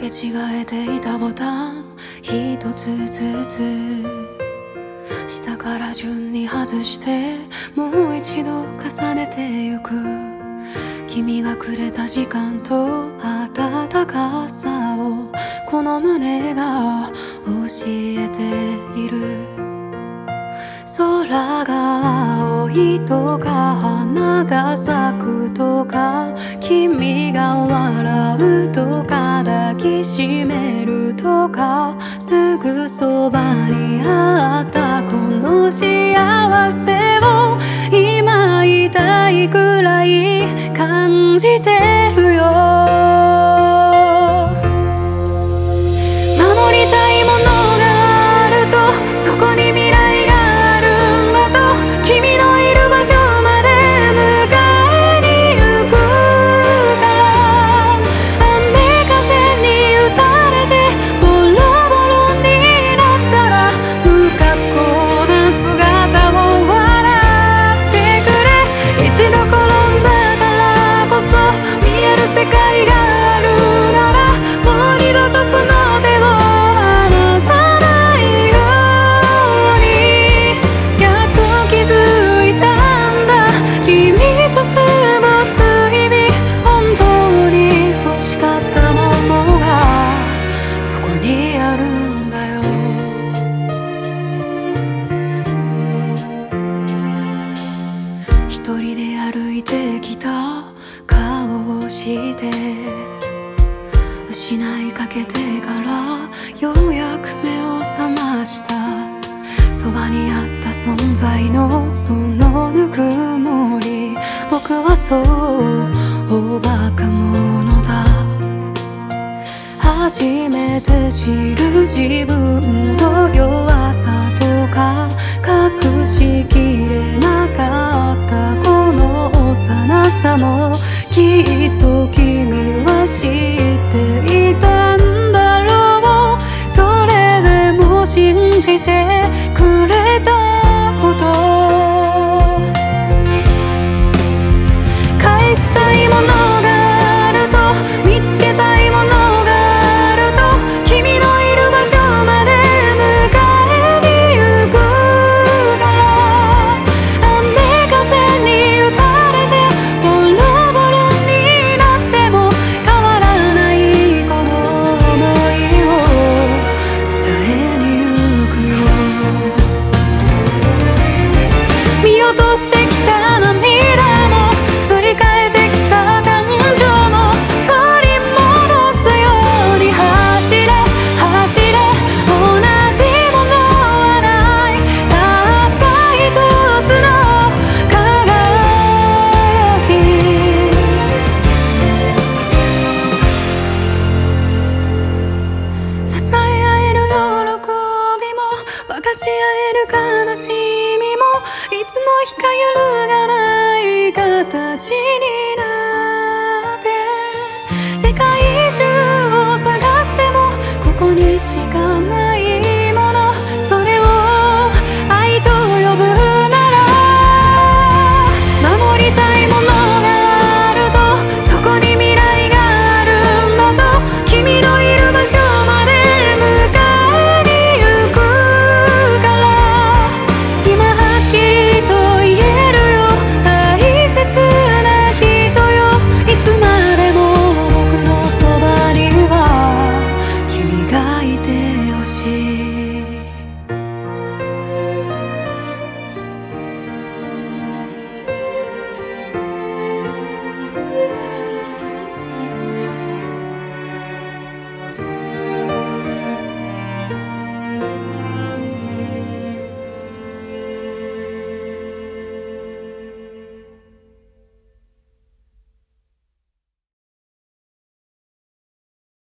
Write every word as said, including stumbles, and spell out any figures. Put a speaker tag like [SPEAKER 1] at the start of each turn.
[SPEAKER 1] け違えていたボタン一つずつ下から順に外してもう一度重ねてゆく君がくれた時間と温かさをこの胸が教えている空が青いとか花が咲くとか君が笑うとか抱きしめるとかすぐそばにあったこの幸せを今痛いくらい感じてるよ守りたいものがあるとそこに未来一人で歩いてきた顔をして失いかけてからようやく目を覚ましたそばにあった存在のそのぬくもり僕はそうバカ者だ初めて知る自分の弱さとか隠しきれなかったこの幼さもきっと君は知っていたんだろうそれでも信じてくれたこと返したいものがあると見つけたいものしてきた涙もすり替えてきた感情も取り戻すように走れ走れ同じものはないたった一つの輝き支え合える喜びも分かち合える悲しみもいつの日か揺るがない形になって世界中を探してもここにしかない